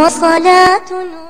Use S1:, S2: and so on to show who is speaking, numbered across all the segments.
S1: وصلاة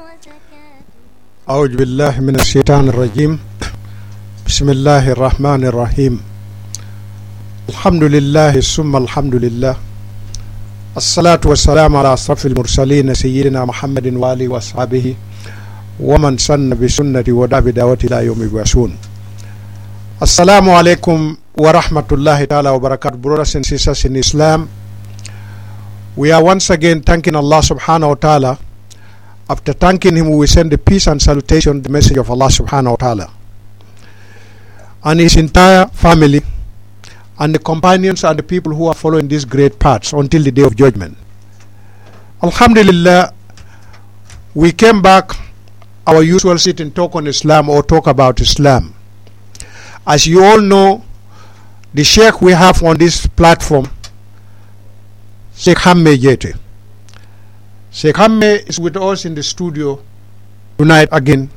S2: أعوذ بالله من الشيطان الرجيم. بسم الله الرحمن الرحيم. الحمد لله ثم الحمد لله. الصلاة والسلام على أشرف المرسلين سيدنا محمد وآله وأصحابه ومن سن بسنة ودعا بدعوته إلى يوم يبعثون. السلام عليكم ورحمة الله تعالى وبركاته. Brothers and sisters in Islam, we are once again thanking Allah subhanahu wa ta'ala. After thanking him, we send the peace and salutation, the message of Allah subhanahu wa ta'ala and his entire family and the companions and the people who are following these great paths until the day of judgment. Alhamdulillah, we came back our usual sit and talk on Islam or talk about Islam. As you all know, the Sheikh we have on this platform, Sheikh Hamme Jete. Sheikh Hamme is with us in the studio tonight again.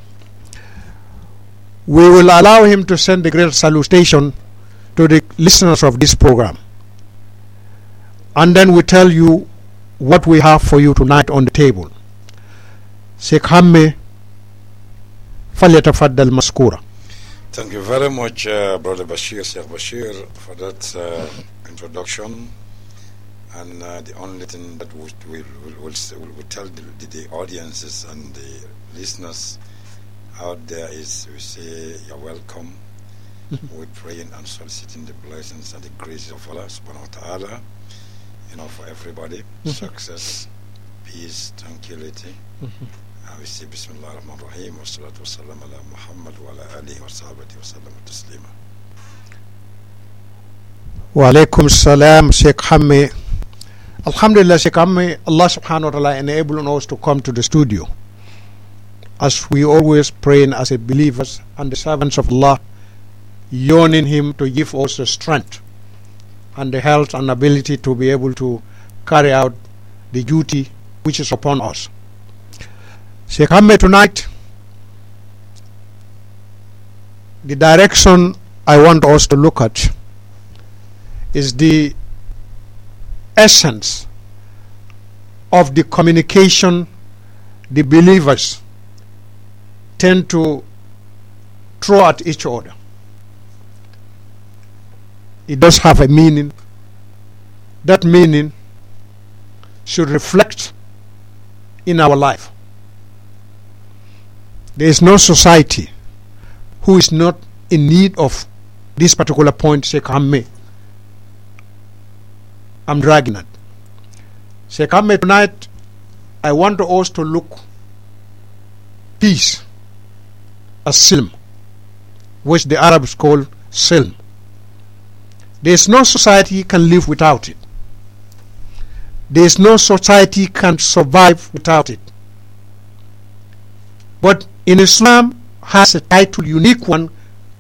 S2: We will allow him to send the great salutation to the listeners of this program. And then we tell you what we have for you tonight on the table. Sheikh Hamme, falyatafaddal maskura.
S3: Thank you very much, Brother Bashir, Sheikh Bashir, for that introduction. And the only thing that we'll tell the audiences and the listeners out there is we say you're welcome. We're praying and soliciting the blessings and the graces of Allah subhanahu wa ta'ala, for everybody. Success, peace, tranquility. We say Bismillah ar-Rahman ar-Rahim wa salatu wa salam ala Muhammad wa ala alihi wa sahbihi wa sallam wa taslima.
S2: Wa alaikum salam, Sheikh Hamme. Alhamdulillah, Sheikh Hamme, Allah subhanahu wa ta'ala enabling us to come to the studio. As we always praying as a believers and the servants of Allah, yearning him to give us the strength and the health and ability to be able to carry out the duty which is upon us. Sheikh Hamme, tonight, the direction I want us to look at is the essence of the communication the believers tend to throw at each other. It does have a meaning. That meaning should reflect in our life. There is no society who is not in need of this particular point, Sheikh Hamme. I'm dragging it. Sheikh Hamme, tonight I want us to look peace as silm, which the Arabs call silm. There is no society can live without it. There is no society can survive without it. But in Islam has a title, unique one,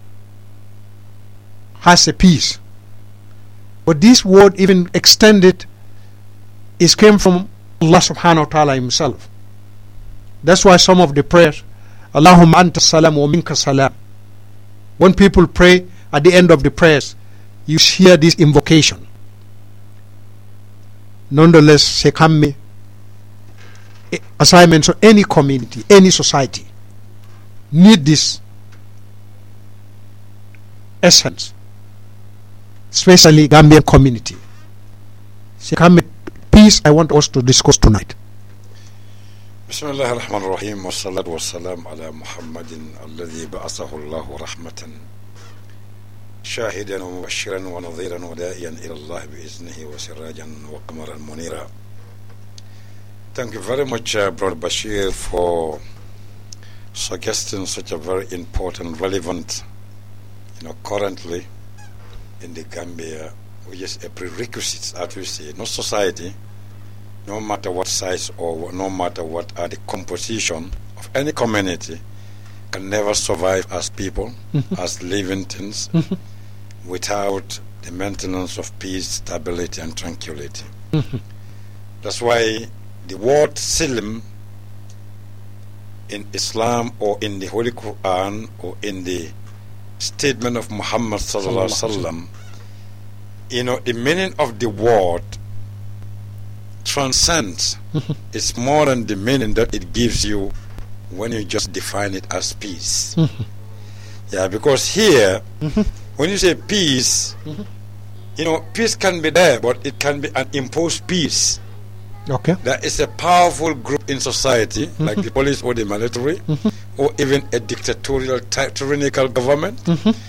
S2: has a peace. But this word even extended is came from Allah subhanahu wa ta'ala himself. That's why some of the prayers, Allahumma anta salam wa minka salam. When people pray at the end of the prayers, you hear this invocation. Nonetheless, Sheikh Hamme, assignments of any community, any society, need this essence, especially Gambian community. Sheikh Hamme, peace I want us to discuss tonight.
S3: Bismillah ar-Rahman ar-Rahim wa salatu wa salam ala Muhammadin alladhi ba'asahu Allahu rahmatan shahidan wa mubashiran wa nadhiran wa da'iyan ila Allah bi'iznihi wa sirajan wa qamaran munira. Thank you very much, Brother Bashir, for suggesting such a very important, relevant, currently in the Gambia, which is a prerequisite, as we say. No society, no matter what size or no matter what are the composition of any community, can never survive as people, as living things, without the maintenance of peace, stability, and tranquility. That's why the word Silm in Islam or in the Holy Quran or in the statement of Muhammad sallallahu alaihi wasallam, the meaning of the word transcends. It's more than the meaning that it gives you when you just define it as peace. Yeah, because here, when you say peace, peace can be there, but it can be an imposed peace.
S2: Okay.
S3: There is a powerful group in society, like the police or the military, or even a dictatorial, tyrannical government,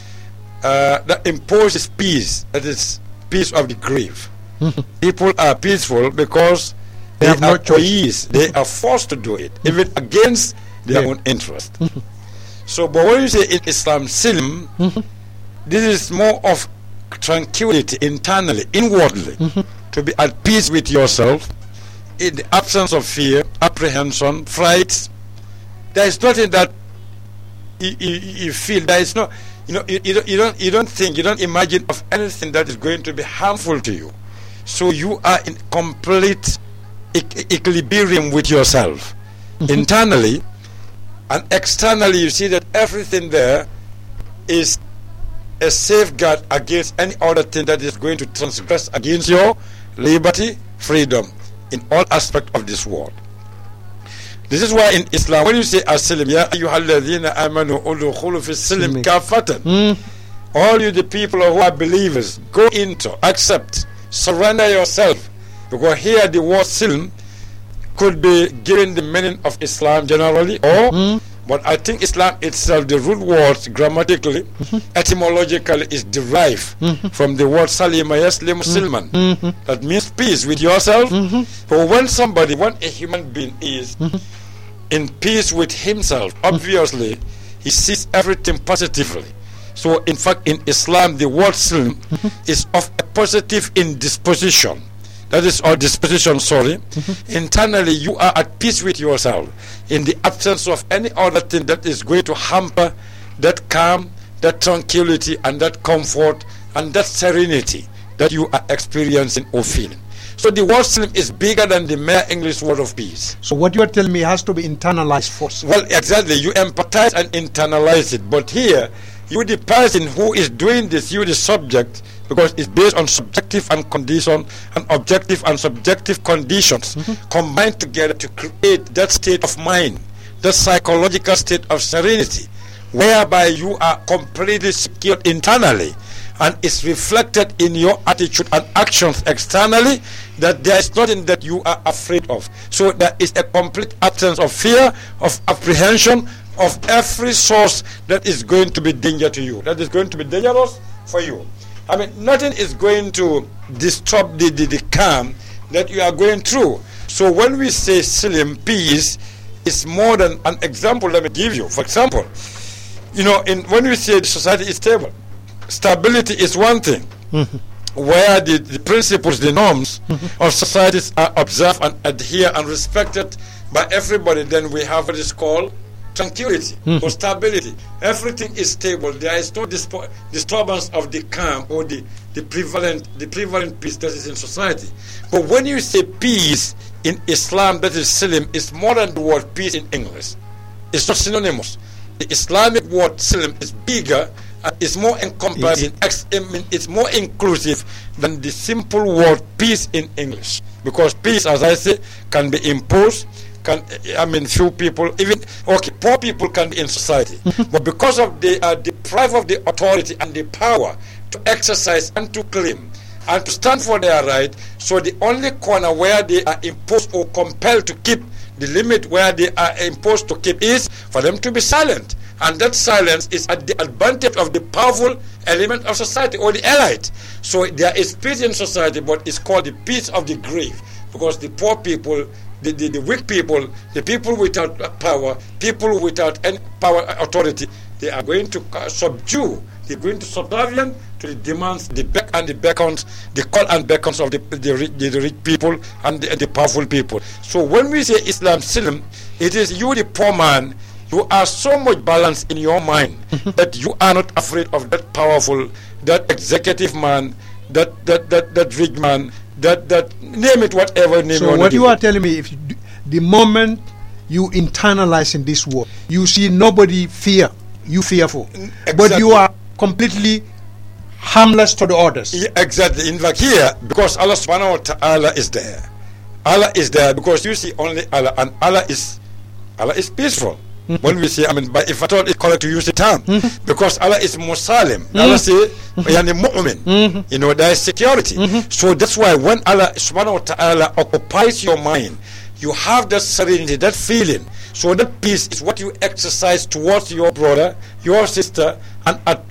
S3: that imposes peace. That is peace of the grave. People are peaceful because they have no choice. They are forced to do it, even against their own interest. So, but when you say in Islam, silm, this is more of tranquility internally, inwardly, to be at peace with yourself, in the absence of fear, apprehension, fright. There is nothing that you feel. There is no, you don't think, you don't imagine of anything that is going to be harmful to you. So you are in complete equilibrium with yourself, internally, and externally. You see that everything there is a safeguard against any other thing that is going to transgress against your liberty, freedom, in all aspects of this world. This is why in Islam, when you say as-silm, ya ayyuhalladhina amanu udkhulu fi as-silm kafatan, all you the people who are believers, go into, accept, surrender yourself. Because here the word silm could be given the meaning of Islam generally, or but I think Islam itself, the root word grammatically, etymologically, is derived from the word salima yaslimu silman. That means peace with yourself. But when a human being is in peace with himself, obviously he sees everything positively. So in fact in Islam the word silm is of a positive indisposition. That is, or disposition, sorry. Internally, you are at peace with yourself in the absence of any other thing that is going to hamper that calm, that tranquility, and that comfort, and that serenity that you are experiencing or feeling. So the word silm is bigger than the mere English word of peace.
S2: So what you are telling me has to be internalized first.
S3: Well, exactly. You empathize and internalize it. But here, you the person who is doing this, you the subject, because it's based on subjective and condition and objective and subjective conditions combined together to create that state of mind, that psychological state of serenity, whereby you are completely secure internally, and it's reflected in your attitude and actions externally, that there is nothing that you are afraid of. So there is a complete absence of fear, of apprehension, of every source that is going to be danger to you, that is going to be dangerous for you. I mean, nothing is going to disturb the calm that you are going through. So when we say silm, peace, it's more than an example. Let me give you. For example, when we say the society is stable, stability is one thing. Where the principles, the norms of societies are observed and adhered and respected by everybody, then we have what is called tranquility or stability. Everything is stable. There is no disturbance of the calm or the prevalent peace that is in society. But when you say peace in Islam, that is silm, is more than the word peace in English. It's not synonymous. The Islamic word silm is bigger, it's more encompassing, it's more inclusive than the simple word peace in English. Because peace, as I say, can be imposed. Few people, poor people can be in society, but because of they are deprived of the authority and the power to exercise and to claim and to stand for their right, so the only corner where they are imposed or compelled to keep, the limit where they are imposed to keep, is for them to be silent. And that silence is at the advantage of the powerful element of society or the elite. So there is peace in society, but it's called the peace of the grave, because the poor people, the weak people, the people without power, people without any power, authority, they are going to subdue, they're going to subservient to the demands, the beck and the beckons, the call and beckons of the rich people and the powerful people. So when we say Islam silm, it is you, the poor man, you are so much balanced in your mind that you are not afraid of that powerful, that executive man, that rich man, that name it, whatever name.
S2: So what you are telling me, if the moment you internalize in this world, you see nobody fearful, exactly. But you are completely harmless to the others.
S3: Yeah, exactly. In fact, here, because Allah subhanahu wa ta'ala is there, Allah is there because you see only Allah, and Allah is peaceful. When we say, but if at all it's correct to use the term, because Allah is Musalim, Allah say, yani mu'min, there is security. So that's why when Allah subhanahu wa ta'ala occupies your mind, you have that serenity, that feeling. So that peace is what you exercise towards your brother, your sister, and at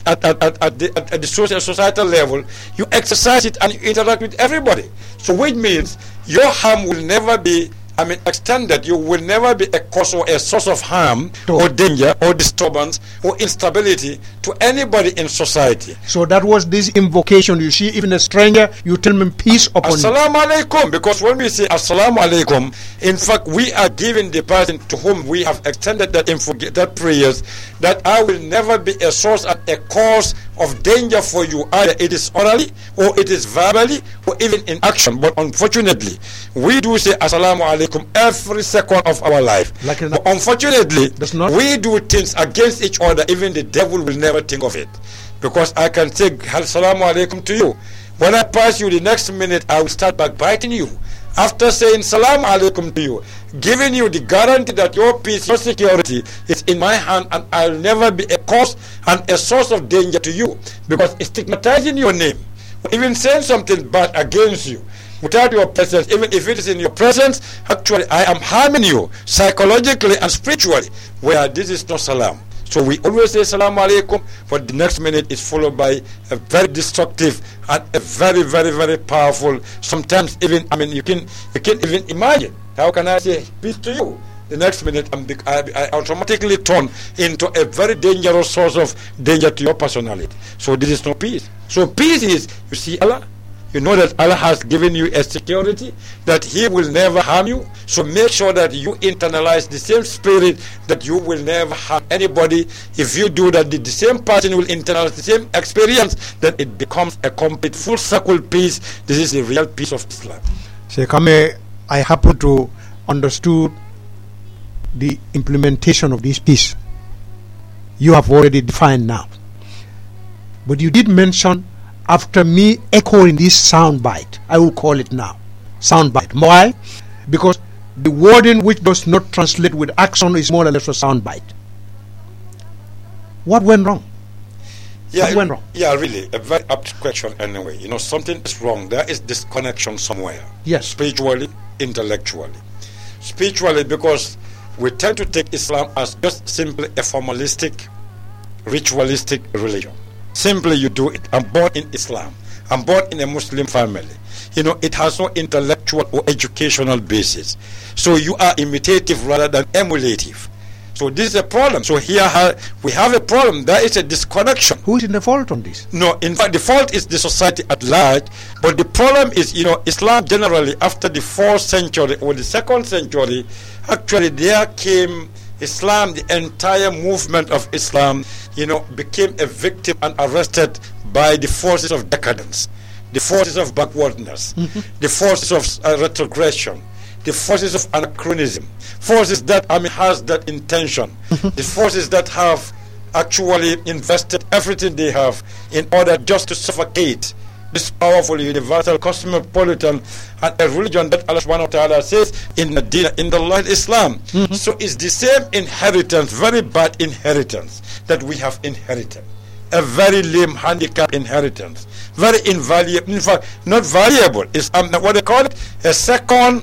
S3: the societal level, you exercise it and you interact with everybody. So which means your harm will never be extended. You will never be a cause or a source of harm or danger or disturbance or instability to anybody in society.
S2: So that was this invocation. You see, even a stranger, you tell him peace upon you.
S3: Assalamu alaikum. Because when we say assalamu alaikum, in fact, we are giving the person to whom we have extended that prayers that I will never be a source and a cause of danger for you, either it is orally or it is verbally or even in action. But unfortunately, we do say assalamu alaikum every second of our life. But unfortunately, we do things against each other. Even the devil will never think of it, because I can say assalamu alaikum to you. When I pass you the next minute, I will start backbiting you. After saying salam alaikum to you, giving you the guarantee that your peace, your security is in my hand, and I'll never be a cause and a source of danger to you, because stigmatizing your name, even saying something bad against you without your presence, even if it is in your presence, actually I am harming you psychologically and spiritually, where this is not salam. So we always say salam alaikum, but the next minute is followed by a very destructive and a very, very, very powerful, sometimes even, you can even imagine, how can I say peace to you? The next minute I automatically turn into a very dangerous source of danger to your personality. So this is not peace. So peace is, you see Allah, you know that Allah has given you a security that He will never harm you. So make sure that you internalize the same spirit that you will never harm anybody. If you do that, the same person will internalize the same experience, then it becomes a complete full circle peace. This is the real peace of Islam.
S2: Sheikh Ame, I happen to understood the implementation of this peace. You have already defined now. But you did mention, after me echoing this sound bite, I will call it now sound bite. Why? Because the wording which does not translate with action is more or less a sound bite. What went wrong? What went wrong?
S3: Yeah, really, a very apt question anyway. Something is wrong. There is disconnection somewhere.
S2: Yes.
S3: Spiritually, intellectually. Spiritually, because we tend to take Islam as just simply a formalistic, ritualistic religion. Simply you do it. I'm born in Islam. I'm born in a Muslim family. It has no intellectual or educational basis. So you are imitative rather than emulative. So this is a problem. So here we have a problem. There is a disconnection.
S2: Who is in the fault on this?
S3: No, in fact, the fault is the society at large. But the problem is, Islam generally, after the 4th century or the 2nd century, actually there came Islam, the entire movement of Islam, became a victim and arrested by the forces of decadence, the forces of backwardness, the forces of retrogression, the forces of anachronism, forces that has that intention, the forces that have actually invested everything they have in order just to suffocate this powerful, universal, cosmopolitan, and a religion that Allah subhanahu wa ta'ala says in the Lord Islam. So it's the same inheritance, very bad inheritance that we have inherited. A very lame, handicapped inheritance. Very invaluable, in fact, not valuable. It's what they call it, a second,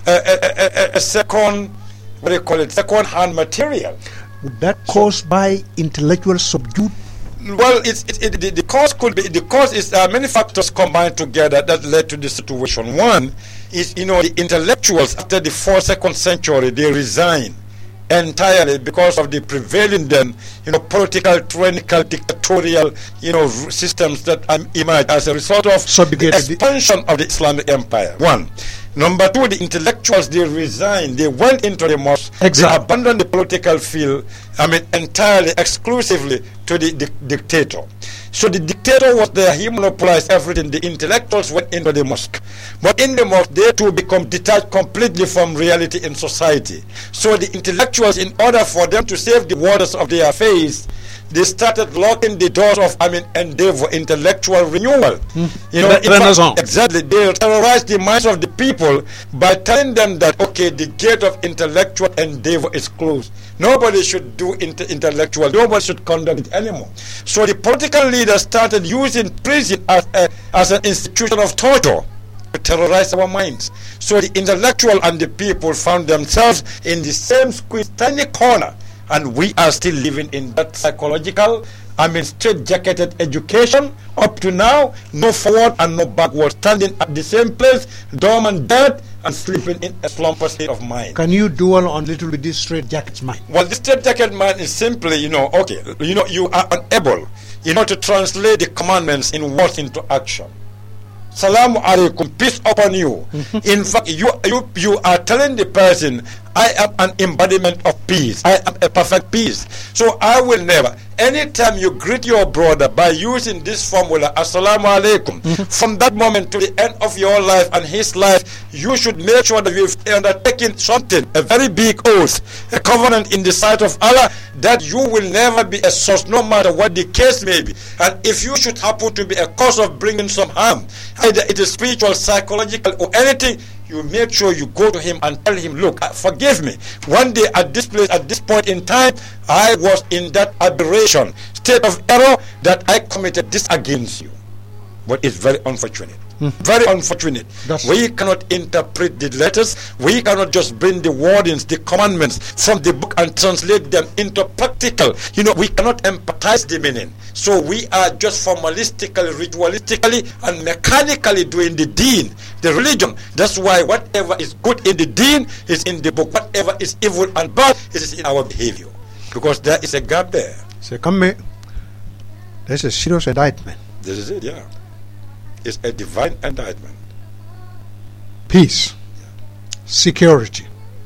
S3: what do you call it, second-hand material.
S2: Would that caused by intellectual subdued?
S3: Well, the cause could be, the cause is many factors combined together that led to this situation. One is, the intellectuals after the 2nd century, they resign entirely because of the prevailing then, political, tyrannical, dictatorial, systems that emerged as a result of the expansion of the Islamic Empire. One. Number two, the intellectuals, they resigned. They went into the mosque. Exactly. They abandoned the political field, entirely, exclusively to the dictator. So the dictator was there. He monopolized everything. The intellectuals went into the mosque. But in the mosque, they too become detached completely from reality in society. So the intellectuals, in order for them to save the waters of their faith, they started locking the doors of, endeavor, intellectual renewal.
S2: Renaissance.
S3: Exactly. They terrorized the minds of the people by telling them that, okay, the gate of intellectual endeavor is closed. Nobody should do intellectual, nobody should conduct it anymore. So the political leaders started using prison as an institution of torture to terrorize our minds. So the intellectual and the people found themselves in the same squeezed tiny corner, and we are still living in that psychological, straight-jacketed education up to now, no forward and no backward, standing at the same place, dumb and dead, and sleeping in a slumber state of mind.
S2: Can you dwell on little bit this straight-jacket mind?
S3: Well, the straight-jacket mind is simply, you are unable, to translate the commandments in words into action. Salamu alaikum, peace upon you. In fact, you are telling the person, I am an embodiment of peace. I am a perfect peace. So I will never, anytime you greet your brother by using this formula, assalamu alaikum, from that moment to the end of your life and his life, you should make sure that you've undertaken something, a very big oath, a covenant in the sight of Allah, that you will never be a source, no matter what the case may be. And if you should happen to be a cause of bringing some harm, either it is spiritual, psychological, or anything, you make sure you go to him and tell him, look, forgive me. One day at this place, at this point in time, I was in that aberration, state of error, that I committed this against you. But it's very unfortunate. Very unfortunate. We cannot interpret the letters. We cannot just bring the wordings, the commandments from the book and translate them into practical. We cannot empathize the meaning. So we are just formalistically, ritualistically, and mechanically doing the deen, the religion. That's why whatever is good in the deen is in the book. Whatever is evil and bad is in our behavior. Because there is a gap there.
S2: So there's a serious indictment.
S3: This is it, yeah. It's a divine indictment.
S2: Peace, security.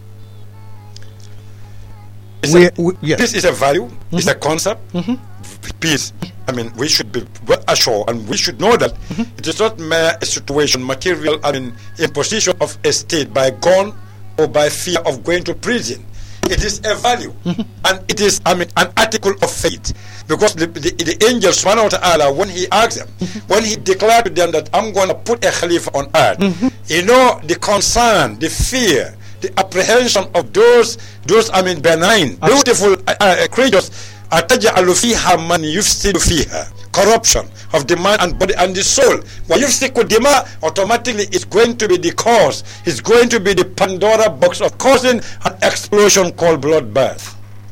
S3: Yes. Peace is a value, it's a concept. Peace, we should be well assured, and we should know that it is not mere a situation, material, imposition of a state by gun or by fear of going to prison. It is a value, and it is an article of faith. Because the angel Subhanahu wa Ta'ala, when he asked them, when he declared to them that I'm going to put a Khalifa on earth, the concern, the fear, the apprehension of those benign, beautiful creatures, أَتَجْعَلُ فِيهَا مَنْ يُفْسِدُ فِيهَا, corruption of the mind and body and the soul. وَيُفْسِكُ الدِّمَاء, automatically it's going to be the cause, it's going to be the Pandora box of causing an explosion called bloodbath.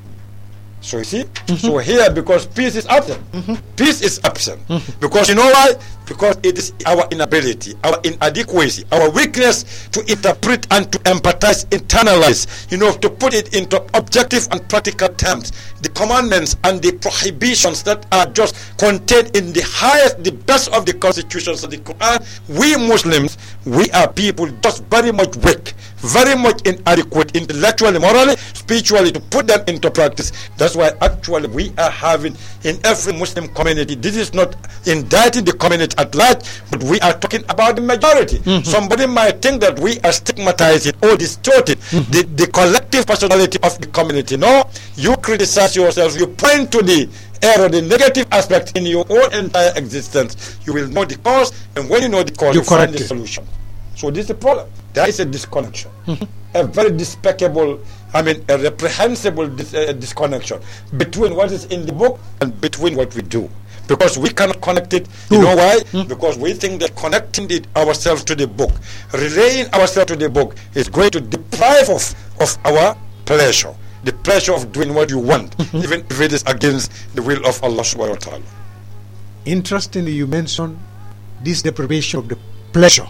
S3: So you see, so here, because peace is absent, peace is absent, because you know why? Because it is our inability, our inadequacy, our weakness to interpret and to empathize, internalize, to put it into objective and practical terms, the commandments and the prohibitions that are just contained in the highest, the best of the constitutions of the Quran. We Muslims, we are people just very much weak, very much inadequate, intellectually, morally, spiritually, to put them into practice. That's why actually we are having in every Muslim community, this is not indicting the community at large, but we are talking about the majority. Somebody might think that we are stigmatizing or distorting the collective personality of the community. No, you criticize yourself, you point to the error, the negative aspect in your own entire existence. You will know the cause, and when you know the cause, you find the solution. So this is the problem. There is a disconnection, a very despicable, a reprehensible disconnection between what is in the book and between what we do. Because we cannot connect it. You know why? Because we think that connecting ourselves to the book, relaying ourselves to the book, is going to deprive us of our pleasure, the pleasure of doing what you want, even if it is against the will of Allah subhanahu wa ta'ala.
S2: Interestingly, you mentioned this deprivation of the pleasure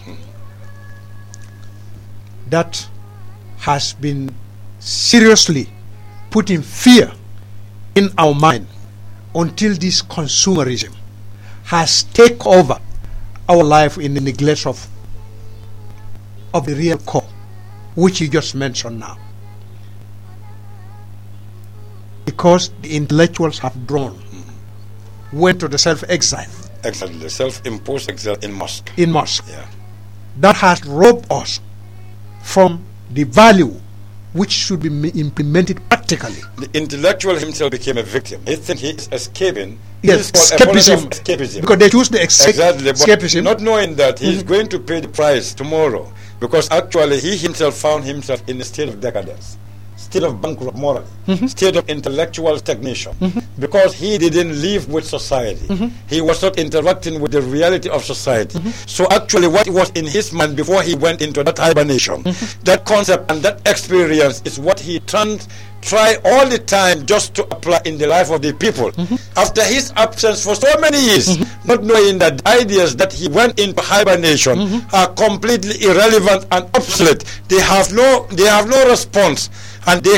S2: that has been seriously putting fear in our mind until this consumerism has taken over our life in the neglect of the real core, which you just mentioned now. Because the intellectuals have drawn, went to the self-exile.
S3: Exactly, the self-imposed exile in mosque.
S2: Yeah. That has robbed us from the value which should be implemented practically.
S3: The intellectual himself became a victim. He thinks he is escaping.
S2: Yes, escapism. Because they choose the escapism.
S3: Not knowing that he is going to pay the price tomorrow. Because actually he himself found himself in a state of decadence, state of bankrupt morally, state of intellectual stagnation, because he didn't live with society. He was not interacting with the reality of society. So actually what was in his mind before he went into that hibernation, that concept and that experience is what he try all the time just to apply in the life of the people. After his absence for so many years, not knowing that the ideas that he went into hibernation are completely irrelevant and obsolete. They have no response, and they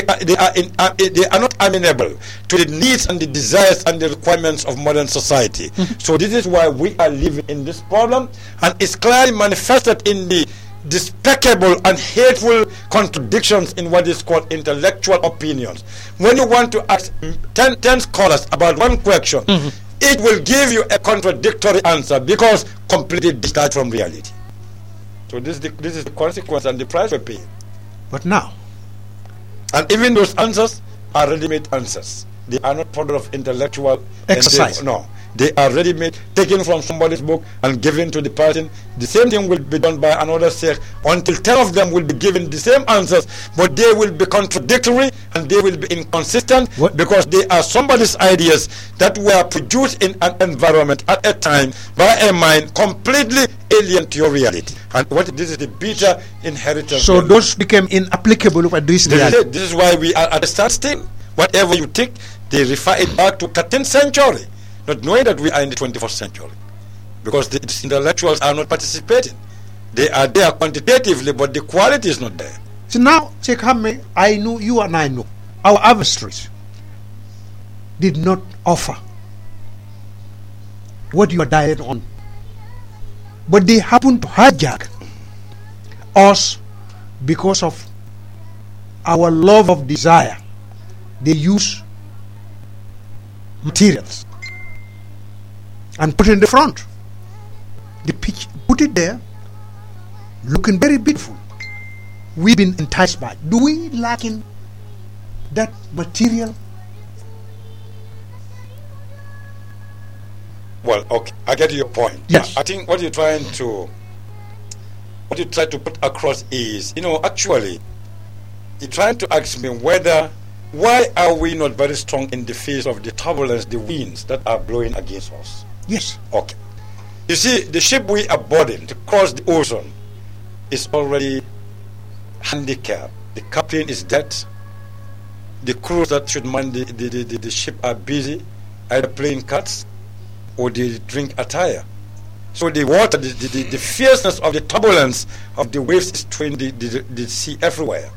S3: are not amenable to the needs and the desires and the requirements of modern society. So this is why we are living in this problem, and it's clearly manifested in the despicable and hateful contradictions in what is called intellectual opinions. When you want to ask 10 scholars about one question, it will give you a contradictory answer because completely detached from reality. So this is the consequence and the price we pay.
S2: But now,
S3: and even those answers are ready-made answers. They are not product of intellectual
S2: exercise.
S3: No. They are ready-made, taken from somebody's book and given to the person. The same thing will be done by another sheikh until 10 of them will be given the same answers, but they will be contradictory and they will be inconsistent because they are somebody's ideas that were produced in an environment at a time by a mind completely alien to your reality. And this is the bitter inheritance.
S2: So those became inapplicable at this reality.
S3: This is why we are at a standstill. Whatever you take, they refer it back to 13th century. Not knowing that we are in the 21st century, because the intellectuals are not participating. They are there quantitatively, but the quality is not there.
S2: So now, Sheikh Hamid, I know, you and I know, our adversaries did not offer what you are dying on, but they happen to hijack us because of our love of desire. They use materials and put it in the front. The pitch, put it there, looking very beautiful. We've been enticed by it. Do we lack in that material?
S3: Well, okay, I get your point.
S2: Yes.
S3: I think what you try to put across is, actually, you're trying to ask me why are we not very strong in the face of the turbulence, the winds that are blowing against us?
S2: Yes.
S3: Okay. You see, the ship we are boarding to cross the ocean is already handicapped. The captain is dead. The crews that should man the ship are busy, either playing cards or they drink attire. So the water, the fierceness of the turbulence of the waves is between the sea everywhere.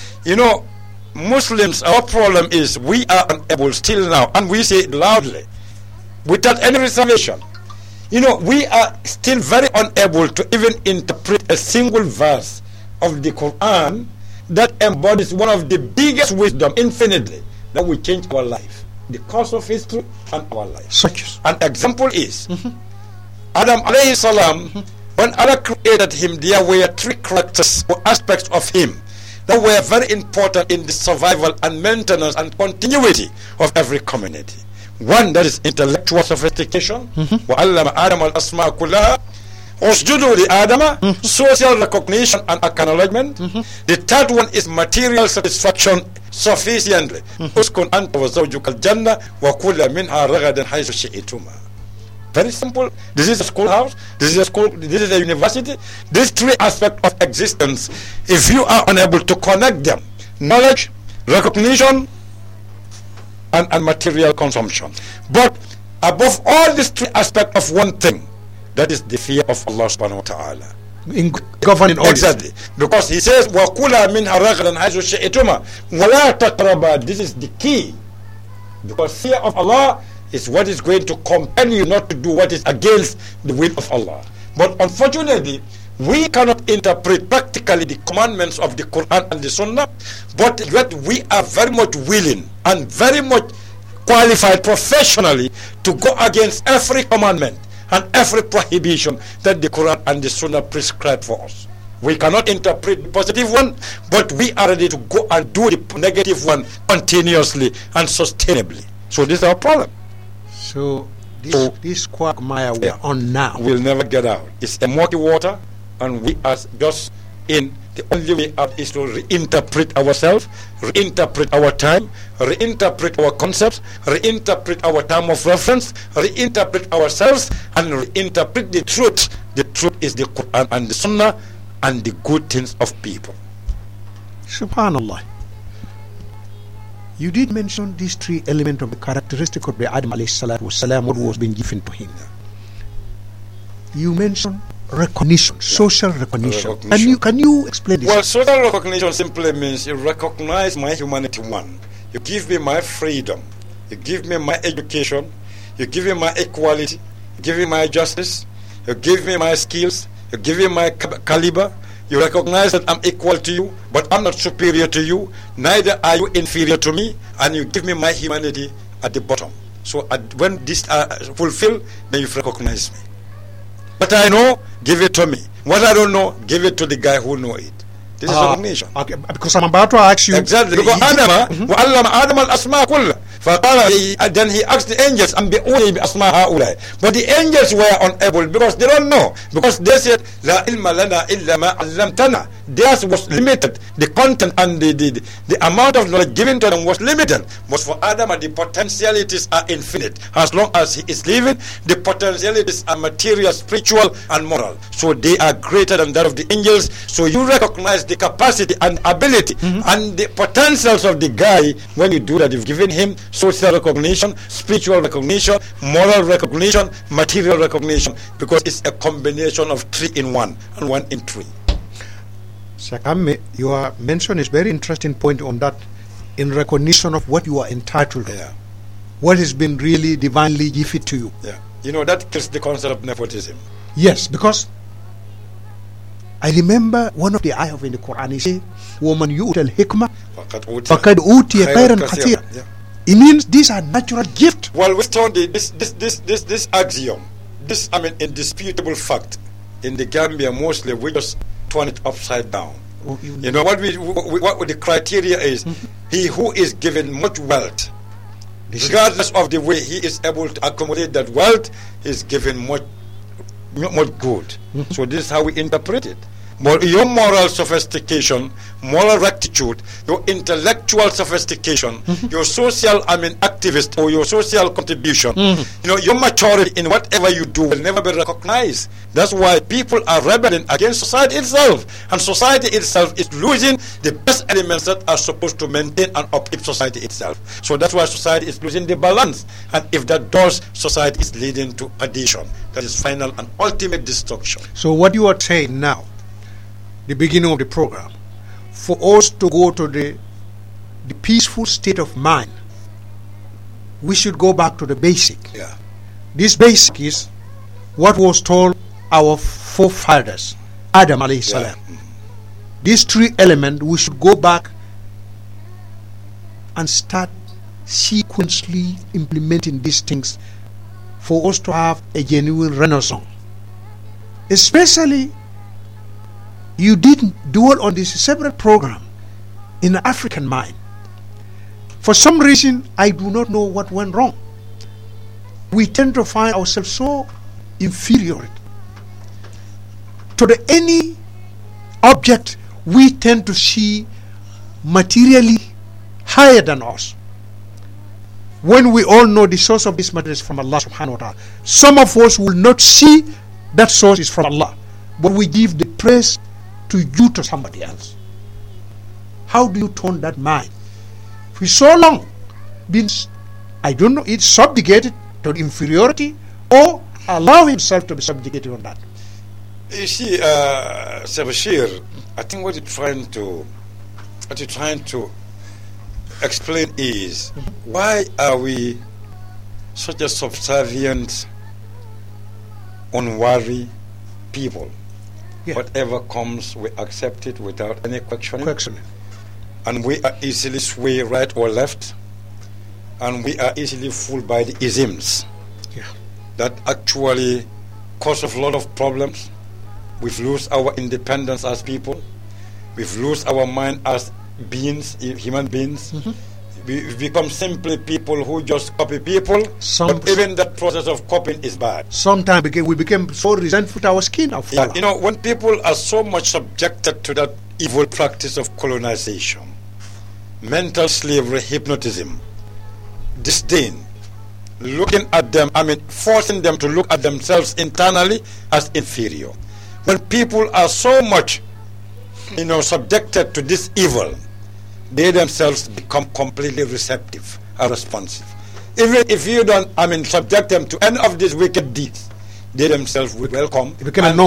S3: Muslims, our problem is we are unable still now, and we say it loudly, without any reservation. We are still very unable to even interpret a single verse of the Quran that embodies one of the biggest wisdom infinitely that will change our life, the course of history and our life.
S2: Such as
S3: an example is Adam alayhi salam. When Allah created him, there were 3 characters or aspects of him that were very important in the survival and maintenance and continuity of every community. One, that is intellectual sophistication. وَعَلَّمَ آدَمَ الْأَسْمَاءَ كُلَّهَا أُسْجُدُوا لِآدَمَ. Social recognition and acknowledgement. The third one is material satisfaction sufficiently. أُسْكُنْ أَنْتَ وَزَوْجُكَ الْجَنَّةَ وَكُلَّ مِنْهَا رَغَدًا حَيْثُ شِئْتُمَا. Very simple. This is a schoolhouse. This is a school. This is a university. These 3 aspects of existence, if you are unable to connect them, knowledge, recognition, and material consumption. But above all these 3 aspects of one thing, that is the fear of Allah subhanahu wa ta'ala.
S2: In governing all
S3: exactly. Because he says, وَكُلَا مِنْهَا رَغَدًا حَيْثُ شِئْتُمَا وَلَا تَقْرَبَا. This is the key. Because fear of Allah is what is going to compel you not to do what is against the will of Allah. But unfortunately, we cannot interpret practically the commandments of the Quran and the Sunnah, but yet we are very much willing and very much qualified professionally to go against every commandment and every prohibition that the Quran and the Sunnah prescribe for us. We cannot interpret the positive one, but we are ready to go and do the negative one continuously and sustainably. So this is our problem.
S2: So this quagmire we are on now,
S3: we'll never get out. It's a murky water, and we are just in. The only way out is to reinterpret ourselves, reinterpret our time, reinterpret our concepts, reinterpret our time of reference, reinterpret ourselves, and reinterpret the truth. The truth is the Quran and the Sunnah and the good things of people.
S2: Subhanallah. You did mention these three elements of the characteristic of the Adam alayhi salatu wasalam, what was being given to him. You mentioned recognition, social recognition. Can you explain this?
S3: Well, social recognition simply means you recognize my humanity, one. You give me my freedom. You give me my education. You give me my equality. You give me my justice. You give me my skills. You give me my caliber. You recognize that I'm equal to you, but I'm not superior to you. Neither are you inferior to me. And you give me my humanity at the bottom. So when this are fulfilled, then you recognize me. What I know, give it to me. What I don't know, give it to the guy who know it. This is recognition.
S2: Okay, because I'm about to ask you.
S3: Exactly. Because Adam al-asma kulla. Then he asked the angels, but the angels were unable because they don't know. Because they said, La ilma lana illa ma allamtana. Theirs was limited. The content and the amount of knowledge given to them was limited. But for Adam, the potentialities are infinite. As long as he is living, the potentialities are material, spiritual, and moral. So they are greater than that of the angels. So you recognize the capacity and ability and the potentials of the guy. When you do that, you've given him social recognition, spiritual recognition, moral recognition, material recognition, because it's a combination of 3 in 1 and 1 in 3.
S2: Sakame, your mention is very interesting point on that, in recognition of what you are entitled to.
S3: Yeah.
S2: What has been really divinely given to you.
S3: Yeah. You know, that kills the concept of nepotism.
S2: Yes, because I remember one of the ayah in the Quran, he says, "Woman yu'tal hikmah faqad utiya khayran kathira." It means these are natural gifts.
S3: Well, we found this axiom, this indisputable fact in the Gambia. Mostly we just turn it upside down. You know what the criteria is? He who is given much wealth, regardless of the way he is able to accommodate that wealth, is given much good. So this is how we interpret it. But your moral sophistication, moral rectitude, your intellectual sophistication, your social activist or your social contribution, your maturity in whatever you do will never be recognized. That's why people are rebelling against society itself, and society itself is losing the best elements that are supposed to maintain and uplift society itself. So that's why society is losing the balance, and if that does, society is leading to addition. That is final and ultimate destruction.
S2: So what you are saying now, the beginning of the program, for us to go to the peaceful state of mind, we should go back to the basic.
S3: Yeah.
S2: This basic is what was told our forefathers, Adam alayhi salam.
S3: Yeah.
S2: These 3 elements, we should go back and start sequentially implementing these things for us to have a genuine renaissance. Especially, you didn't dwell on this separate program in the African mind. For some reason, I do not know what went wrong. We tend to find ourselves so inferior to any object we tend to see materially higher than us. When we all know the source of this matter is from Allah subhanahu wa ta'ala, some of us will not see that source is from Allah, but we give the praise to you, to somebody else. How do you turn that mind? For so long been, I don't know, it's subjugated to inferiority, or allow himself to be subjugated on that.
S3: You see, Bashir, I think what you're trying to explain is, why are we such a subservient, unworthy people? Yeah. Whatever comes, we accept it without any questioning. And we are easily swayed right or left. And we are easily fooled by the isms that actually cause a lot of problems We've lost our independence as people. We've lost our mind as beings, human beings. We've become simply people who just copy people. But even that process of copying is bad.
S2: Sometimes we became so resentful to our skin.
S3: You know, when people are so much subjected to that evil practice of colonization, mental slavery, hypnotism, disdain, looking at them, forcing them to look at themselves internally as inferior. When people are so much, subjected to this evil, they themselves become completely receptive and responsive. Even if you don't, subject them to any of these wicked deeds, they themselves will welcome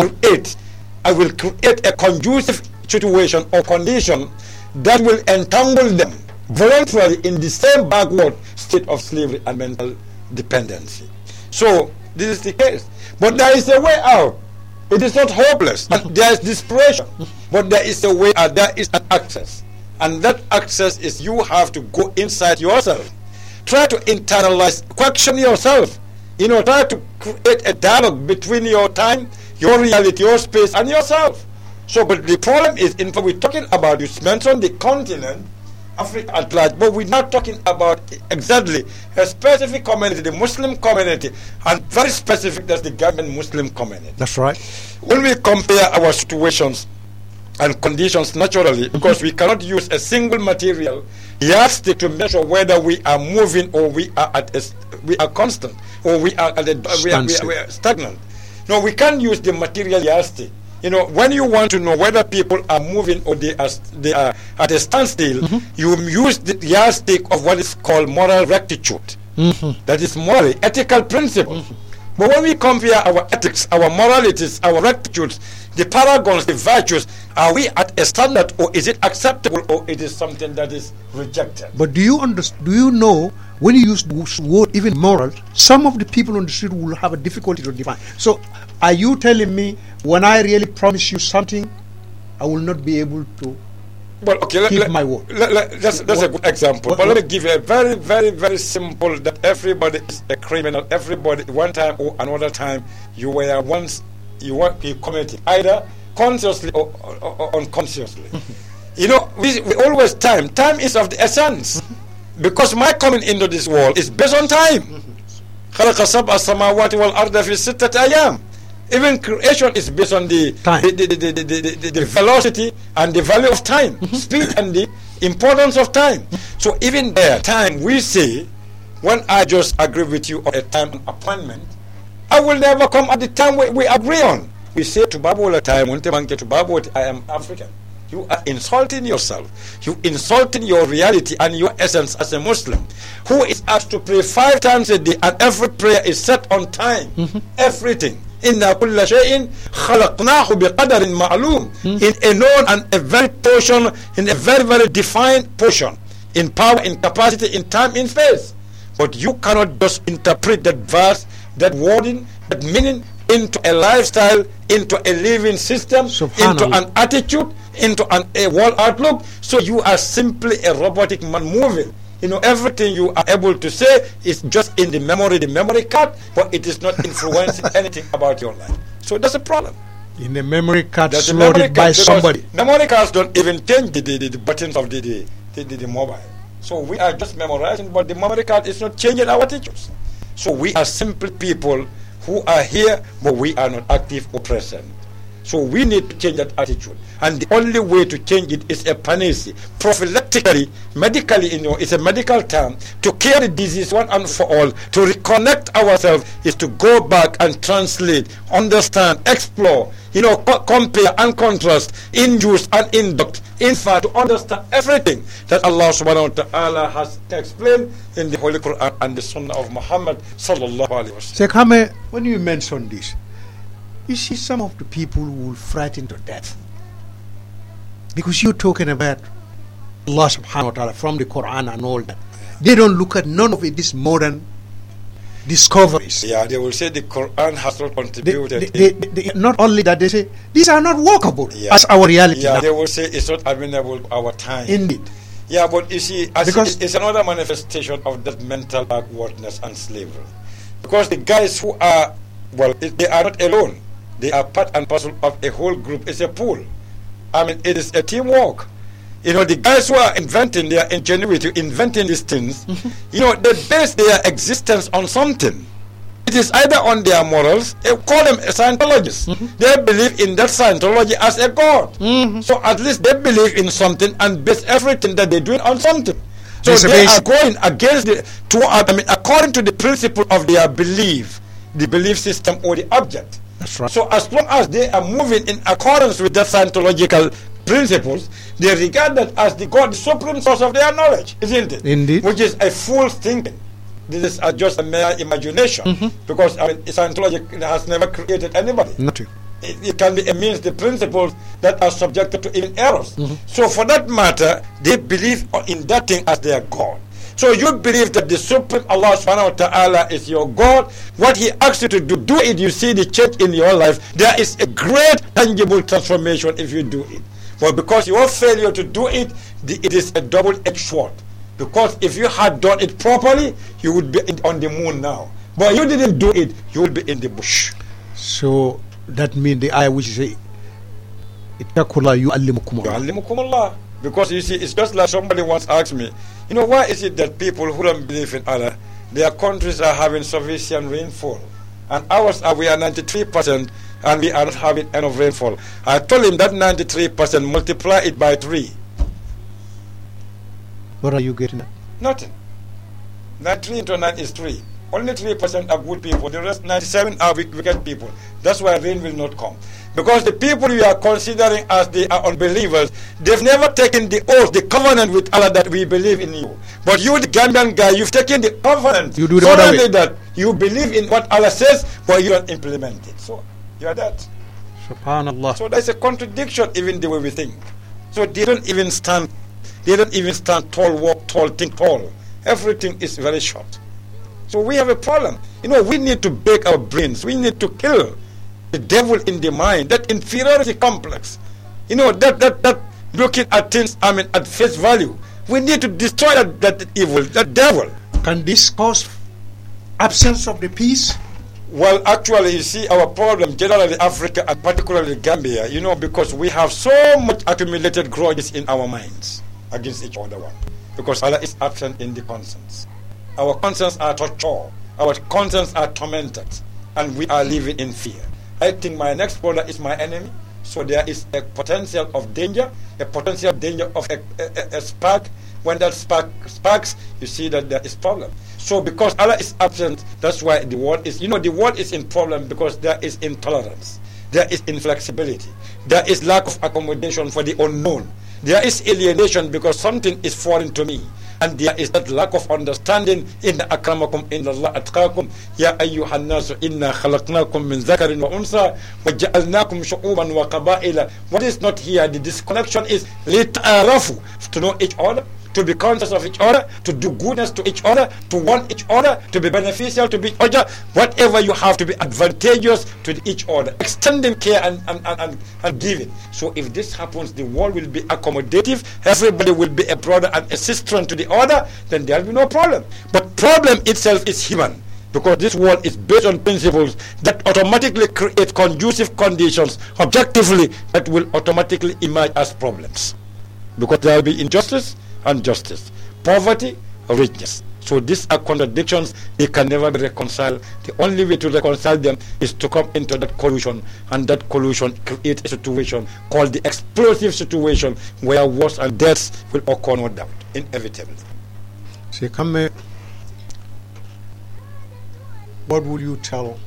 S3: I will create a conducive situation or condition that will entangle them voluntarily in the same backward state of slavery and mental dependency. So this is the case. But there is a way out. It is not hopeless. And there is desperation. But there is a way out. There is an access. And that access is you have to go inside yourself. Try to internalize, question yourself. Try to create a dialogue between your time, your reality, your space, and yourself. So, but the problem is, in fact, we're talking about, you mentioned the continent, Africa at large, but we're not talking about exactly a specific community, the Muslim community, and very specific, that's the Gambian Muslim community.
S2: That's right.
S3: When we compare our situations and conditions naturally, because we cannot use a single material yardstick to measure whether we are moving or we are constant or we are stagnant. No, we can't use the material yardstick. When you want to know whether people are moving or they are at a standstill, you use the yardstick of what is called moral rectitude. That is moral, ethical principle. But when we compare our ethics, our moralities, our rectitudes, the paragons, the virtues, are we at a standard, or is it acceptable, or it is something that is rejected?
S2: But do you know, when you use the word even moral, some of the people on the street will have a difficulty to define. So are you telling me when I really promise you something, I will not be able to keep my word?
S3: That's a good example. But let me give you a very, very, very simple, that everybody is a criminal. Everybody, one time or another time, you committed, either consciously or unconsciously. We always time is of the essence. Because my coming into this world is based on time. خلق سبع السماوات والأرض في ستة أيام. Even creation is based on the velocity and the value of time, speed and the importance of time. So even there, time, we say, when I just agree with you on a time appointment, I will never come at the time we agree on. We say to Babu all the time, I am African. You are insulting yourself. You insulting your reality and your essence as a Muslim, who is asked to pray 5 times a day, and every prayer is set on time. Everything. Inna kulla shay'in khalaqnahu biqadarin ma'lum. In a known and a very portion, in a very, very defined portion, in power, in capacity, in time, in space. But you cannot just interpret that verse, that wording, that meaning into a lifestyle, into a living system, into an attitude, into a world outlook. So you are simply a robotic man moving. Everything you are able to say is just in the memory card, but it is not influencing anything about your life. So that's a problem.
S2: In the memory card slotted by somebody.
S3: Memory cards don't even change the buttons of the mobile. So we are just memorizing, but the memory card is not changing our teachers. So we are simple people who are here, but we are not active or present. So we need to change that attitude. And the only way to change it is a panacea. Prophylactically, medically, it's a medical term. To cure the disease one and for all, to reconnect ourselves, is to go back and translate, understand, explore, compare and contrast, induce and induct. In fact, to understand everything that Allah subhanahu wa ta'ala has explained in the Holy Quran and the Sunnah of Muhammad sallallahu alayhi wa sallam.
S2: Sheikh Hame, when you mention this, you see some of the people who will frighten to death. Because you're talking about Allah subhanahu wa ta'ala from the Quran and all that. They don't look at none of it, these modern discoveries.
S3: Yeah, they will say the Quran has not contributed.
S2: They not only that, they say these are not workable as our reality.
S3: Yeah,
S2: now.
S3: They will say it's not amenable to our time.
S2: Indeed.
S3: Yeah, but you see, it's another manifestation of that mental backwardness and slavery. Because the guys who are, they are not alone. They are part and parcel of a whole group. It's a pool. I mean, it is a teamwork. You know, the guys who are inventing their ingenuity, inventing these things, you know, they base their existence on something. It is either on their morals, they call them Scientologists. They believe in that Scientology as a god. So at least they believe in something and base everything that they're doing on something. So they are going against according to the principle of their belief, the belief system or the object.
S2: That's right.
S3: So as long as they are moving in accordance with the Scientological principles, they regard that as the God, the supreme source of their knowledge, isn't it?
S2: Indeed.
S3: Which is a fool's thinking. This is just a mere imagination, because I mean, Scientology has never created anybody.
S2: Nothing.
S3: It can be a means, the principles that are subjected to even errors. So for that matter, they believe in that thing as their God. So you believe that the Supreme Allah subhanahu wa ta'ala is your God. What He asks you to do it, you see the change in your life. There is a great tangible transformation if you do it. But because your failure to do it, it is a double-edged sword. Because if you had done it properly, you would be on the moon now. But you didn't do it, you will be in the bush.
S2: So that means the ayah which say, Ittaqullah yu'allimukumullah.
S3: Because you see, it's just like somebody once asked me, you know, why is it that people who don't believe in Allah, their countries are having sufficient rainfall, and ours we are 93%, and we are not having enough rainfall? I told him that 93%, multiply it by 3.
S2: What are you getting at?
S3: Nothing. 93 into 9 is 3. Only 3% are good people. The rest 97 are wicked people. That's why rain will not come. Because the people you are considering as they are unbelievers, they've never taken the oath, the covenant with Allah that we believe in you. But you, the Gambian guy, you've taken the covenant.
S2: You do the
S3: so
S2: other
S3: only
S2: way.
S3: that you believe in what Allah says, but you don't implement it. So you are that.
S2: Subhanallah.
S3: So there's a contradiction even the way we think. So they don't even stand. They don't even stand tall, walk tall, think tall. Everything is very short. So we have a problem. You know, we need to break our brains. We need to kill the devil in the mind, that inferiority complex. You know, that looking at things, at face value. We need to destroy that evil, that devil.
S2: Can this cause absence of the peace?
S3: Well, actually, you see, our problem, generally Africa and particularly Gambia, you know, because we have so much accumulated grudges in our minds against each other one. Because Allah is absent in the conscience. Our conscience are tortured. Our conscience are tormented. And we are living in fear. I think my next brother is my enemy. So there is a potential of danger, a potential danger of a spark. When that spark sparks, you see that there is problem. So because Allah is absent, that's why the world is, you know, the world is in problem because there is intolerance. There is inflexibility. There is lack of accommodation for the unknown. There is alienation because something is foreign to me. And there is that lack of understanding. Inna akramakum inna Allah atqakum ya ayyuhan nasu inna khalaqnakum min zakarin wa unsa wa ja'alnakum shu'uban wa qaba'ila. What is not here, the disconnection is lit'arafu, to know each other, to be conscious of each other, to do goodness to each other, to want each other, to be beneficial to each other, whatever you have to be advantageous to each other, extending care and giving. So if this happens, the world will be accommodative, everybody will be a brother and a sister to the other, then there will be no problem. But problem itself is human, because this world is based on principles that automatically create conducive conditions objectively that will automatically emerge as problems. Because there will be injustice and justice, poverty or richness. So these are contradictions, they can never be reconciled. The only way to reconcile them is to come into that collusion, and that collusion creates a situation called the explosive situation where wars and deaths will occur, no doubt, inevitably.
S2: So come, what would you tell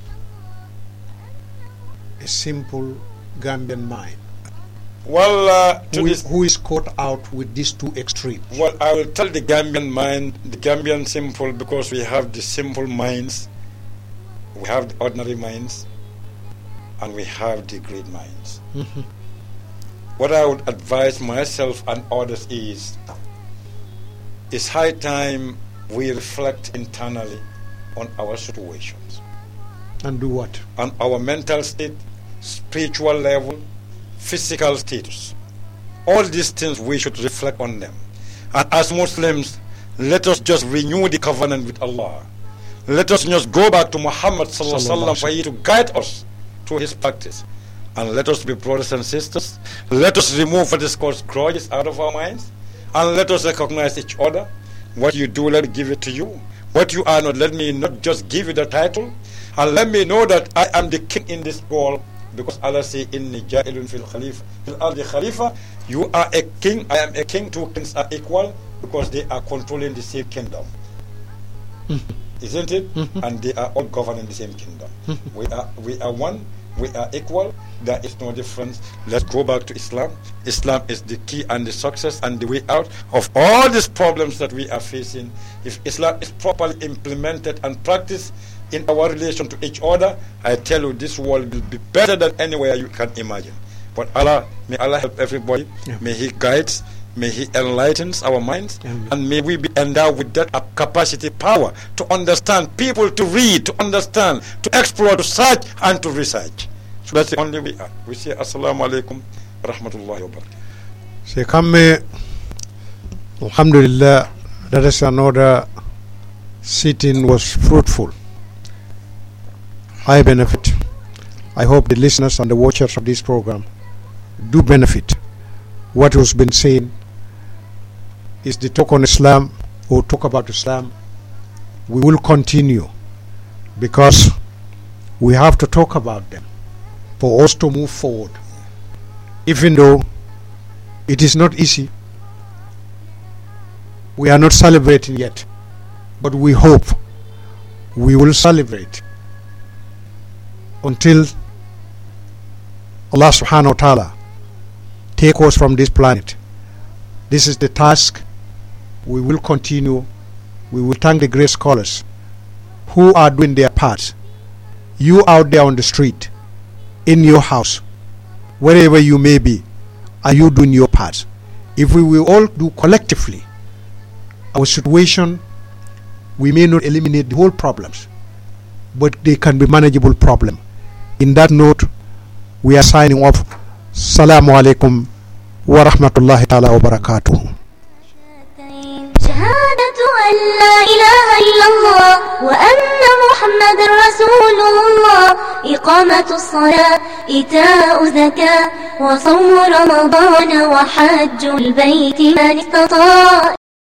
S2: a simple Gambian mind?
S3: Well,
S2: who is caught out with these two extremes?
S3: Well, I will tell the Gambian mind, the Gambian simple, because we have the simple minds, we have the ordinary minds, and we have the great minds. What I would advise myself and others is, it's high time we reflect internally on our situations.
S2: And do what?
S3: On our mental state, spiritual level, physical status. All these things we should reflect on them. And as Muslims, let us just renew the covenant with Allah. Let us just go back to Muhammad sallallahu alaihi wasallam for He to guide us through his practice. And let us be brothers and sisters. Let us remove what is called grudges out of our minds. And let us recognize each other. What you do, let me give it to you. What you are not, let me not just give you the title. And let me know that I am the king in this world. Because Allah says, Inni ja'ilun fil ardi khalifa. You are a king, I am a king. Two kings are equal because they are controlling the same kingdom. Isn't it? And they are all governing the same kingdom. We are one, we are equal, there is no difference. Let's go back to Islam. Islam is the key and the success and the way out of all these problems that we are facing. If Islam is properly implemented and practiced in our relation to each other, I tell you, this world will be better than anywhere you can imagine. But Allah, may Allah help everybody. Yeah. May He guides, may He enlightens our minds, and may we be endowed with that capacity, power to understand, people to read, to understand, to explore, to search, and to research. So that's the only way out. We say Assalamu alaikum wa rahmatullahi wa barakatuh.
S2: Shekamme, Alhamdulillah, that is another sitting was fruitful. High benefit. I hope the listeners and the watchers of this program do benefit. What has been said is the talk on Islam or talk about Islam. We will continue because we have to talk about them for us to move forward. Even though it is not easy, we are not celebrating yet, but we hope we will celebrate until Allah subhanahu wa ta'ala take us from this planet. This is the task. We will continue. We will thank the great scholars who are doing their part. You out there on the street, in your house, wherever you may be, are you doing your part? If we will all do collectively, our situation, we may not eliminate the whole problems, but they can be manageable problem. In that note, we are signing off. Assalamu alaikum wa rahmatullahi ta'ala wa barakatuh.
S1: شهادة أن لا إله إلا الله وأن محمد رسول الله إقامة الصلاة إيتاء زكاة وصوم رمضان وحج البيت من استطاع